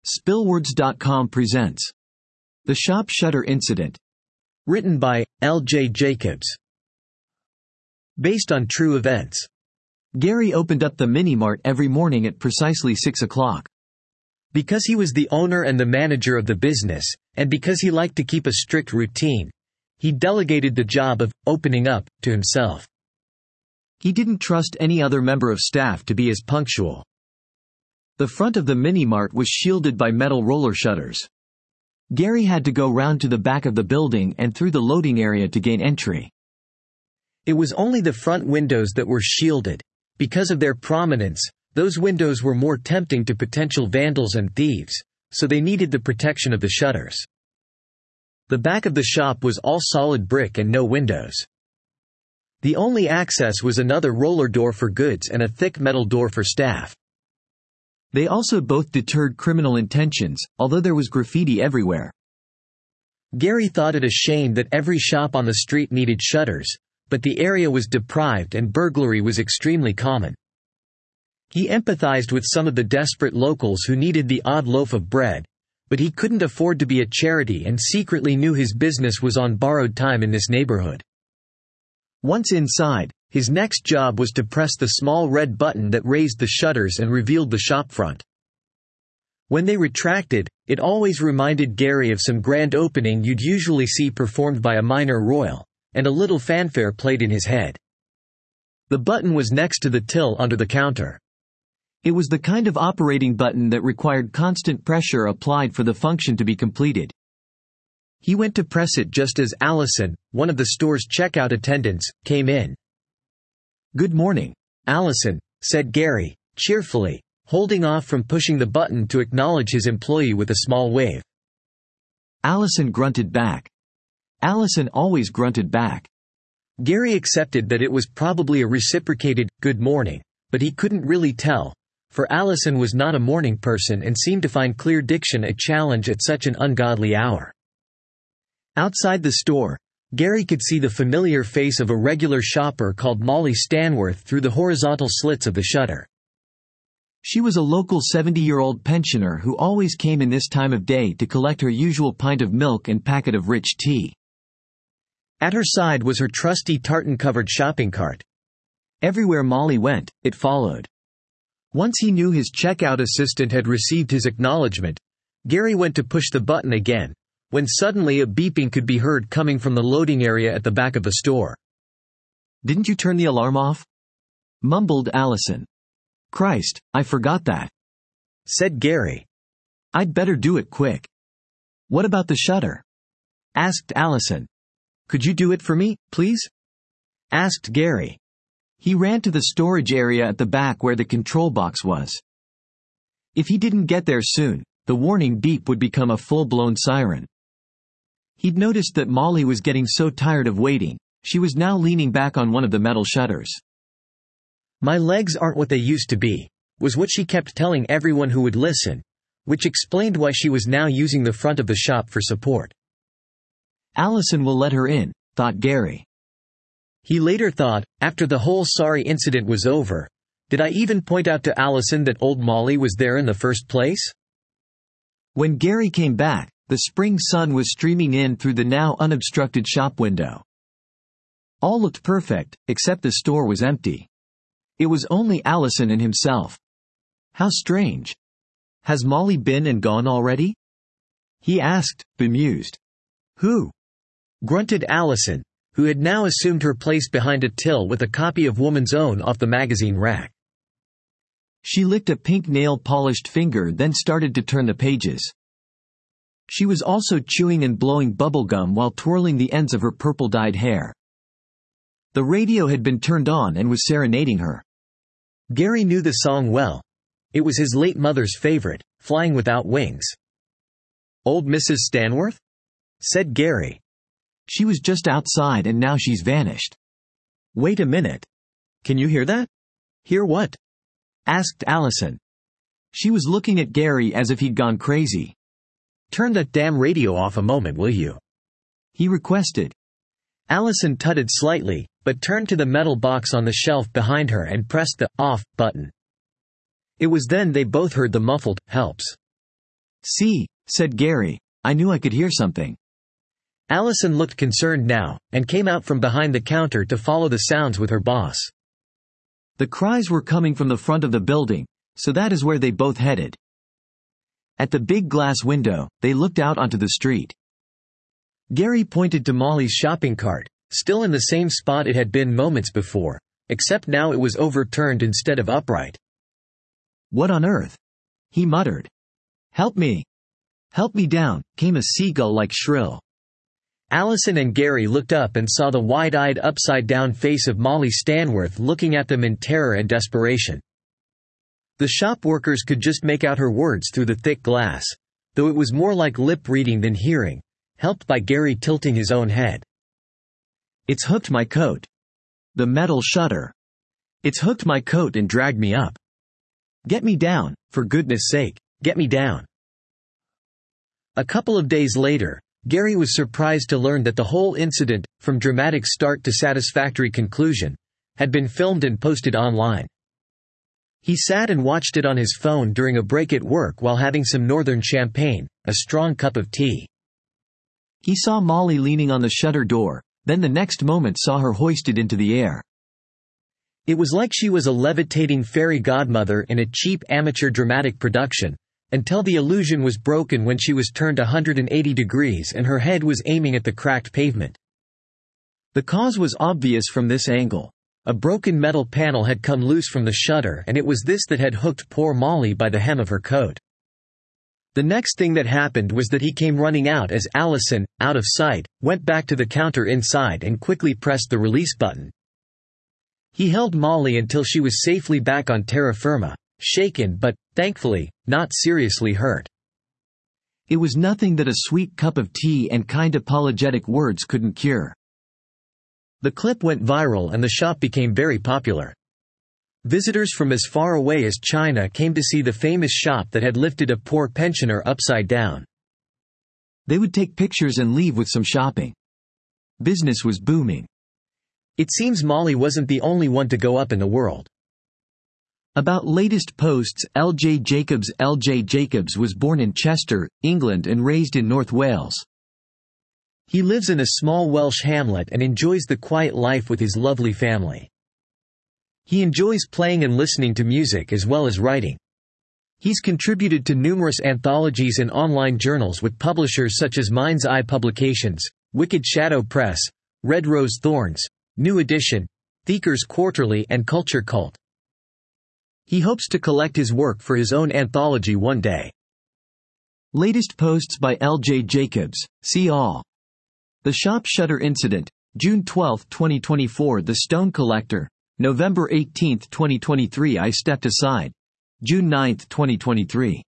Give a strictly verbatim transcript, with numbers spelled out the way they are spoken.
Spillwords dot com presents The Shop Shutter Incident. Written by L J Jacobs. Based on true events. Gary opened up the mini-mart every morning at precisely six o'clock. Because he was the owner and the manager of the business, and because he liked to keep a strict routine, he delegated the job of opening up to himself. He didn't trust any other member of staff to be as punctual. The front of the mini-mart was shielded by metal roller shutters. Gary had to go round to the back of the building and through the loading area to gain entry. It was only the front windows that were shielded. Because of their prominence, those windows were more tempting to potential vandals and thieves, so they needed the protection of the shutters. The back of the shop was all solid brick and no windows. The only access was another roller door for goods and a thick metal door for staff. They also both deterred criminal intentions, although there was graffiti everywhere. Gary thought it a shame that every shop on the street needed shutters, but the area was deprived and burglary was extremely common. He empathized with some of the desperate locals who needed the odd loaf of bread, but he couldn't afford to be a charity and secretly knew his business was on borrowed time in this neighborhood. Once inside, his next job was to press the small red button that raised the shutters and revealed the shopfront. When they retracted, it always reminded Gary of some grand opening you'd usually see performed by a minor royal, and a little fanfare played in his head. The button was next to the till under the counter. It was the kind of operating button that required constant pressure applied for the function to be completed. He went to press it just as Allison, one of the store's checkout attendants, came in. "Good morning, Allison," said Gary, cheerfully, holding off from pushing the button to acknowledge his employee with a small wave. Allison grunted back. Allison always grunted back. Gary accepted that it was probably a reciprocated, "good morning," but he couldn't really tell, for Allison was not a morning person and seemed to find clear diction a challenge at such an ungodly hour. Outside the store, Gary could see the familiar face of a regular shopper called Molly Stanworth through the horizontal slits of the shutter. She was a local seventy-year-old pensioner who always came in this time of day to collect her usual pint of milk and packet of rich tea. At her side was her trusty tartan-covered shopping cart. Everywhere Molly went, it followed. Once he knew his checkout assistant had received his acknowledgement, Gary went to push the button again, when suddenly a beeping could be heard coming from the loading area at the back of the store. "Didn't you turn the alarm off?" mumbled Allison. "Christ, I forgot that," said Gary. "I'd better do it quick." "What about the shutter?" asked Allison. "Could you do it for me, please?" asked Gary. He ran to the storage area at the back where the control box was. If he didn't get there soon, the warning beep would become a full-blown siren. He'd noticed that Molly was getting so tired of waiting, she was now leaning back on one of the metal shutters. "My legs aren't what they used to be," was what she kept telling everyone who would listen, which explained why she was now using the front of the shop for support. Allison will let her in, thought Gary. He later thought, after the whole sorry incident was over, did I even point out to Allison that old Molly was there in the first place? When Gary came back, the spring sun was streaming in through the now unobstructed shop window. All looked perfect, except the store was empty. It was only Allison and himself. How strange. "Has Molly been and gone already?" he asked, bemused. "Who?" grunted Allison, who had now assumed her place behind a till with a copy of Woman's Own off the magazine rack. She licked a pink nail-polished finger, then started to turn the pages. She was also chewing and blowing bubble gum while twirling the ends of her purple-dyed hair. The radio had been turned on and was serenading her. Gary knew the song well. It was his late mother's favorite, "Flying Without Wings." "Old Missus Stanworth?" said Gary. "She was just outside and now she's vanished." "Wait a minute. Can you hear that?" "Hear what?" asked Allison. She was looking at Gary as if he'd gone crazy. "Turn that damn radio off a moment, will you?" he requested. Allison tutted slightly, but turned to the metal box on the shelf behind her and pressed the "off" button. It was then they both heard the muffled "helps." See, said Gary. I knew I could hear something. Allison looked concerned now, and came out from behind the counter to follow the sounds with her boss. The cries were coming from the front of the building, so that is where they both headed. At the big glass window, they looked out onto the street. Gary pointed to Molly's shopping cart, still in the same spot it had been moments before, except now it was overturned instead of upright. What on earth? He muttered. Help me. Help me down, came a seagull-like shrill. Allison and Gary looked up and saw the wide-eyed upside-down face of Molly Stanworth looking at them in terror and desperation. The shop workers could just make out her words through the thick glass, though it was more like lip-reading than hearing, helped by Gary tilting his own head. It's hooked my coat. The metal shutter. It's hooked my coat and dragged me up. Get me down, for goodness sake, get me down. A couple of days later, Gary was surprised to learn that the whole incident, from dramatic start to satisfactory conclusion, had been filmed and posted online. He sat and watched it on his phone during a break at work while having some northern champagne, a strong cup of tea. He saw Molly leaning on the shutter door, then the next moment saw her hoisted into the air. It was like she was a levitating fairy godmother in a cheap amateur dramatic production, until the illusion was broken when she was turned one hundred eighty degrees and her head was aiming at the cracked pavement. The cause was obvious from this angle. A broken metal panel had come loose from the shutter, and it was this that had hooked poor Molly by the hem of her coat. The next thing that happened was that he came running out as Allison, out of sight, went back to the counter inside and quickly pressed the release button. He held Molly until she was safely back on terra firma, shaken but, thankfully, not seriously hurt. It was nothing that a sweet cup of tea and kind apologetic words couldn't cure. The clip went viral and the shop became very popular. Visitors from as far away as China came to see the famous shop that had lifted a poor pensioner upside down. They would take pictures and leave with some shopping. Business was booming. It seems Molly wasn't the only one to go up in the world. About latest posts, L J Jacobs L J Jacobs was born in Chester, England and raised in North Wales. He lives in a small Welsh hamlet and enjoys the quiet life with his lovely family. He enjoys playing and listening to music as well as writing. He's contributed to numerous anthologies and online journals with publishers such as Mind's Eye Publications, Wicked Shadow Press, Red Rose Thorns, New Edition, Thieker's Quarterly and Culture Cult. He hopes to collect his work for his own anthology one day. Latest posts by L J Jacobs, see all. The Shop Shutter Incident, June twelfth twenty twenty-four. The Stone Collector, November eighteenth twenty twenty-three. I Stepped Aside, June ninth twenty twenty-three.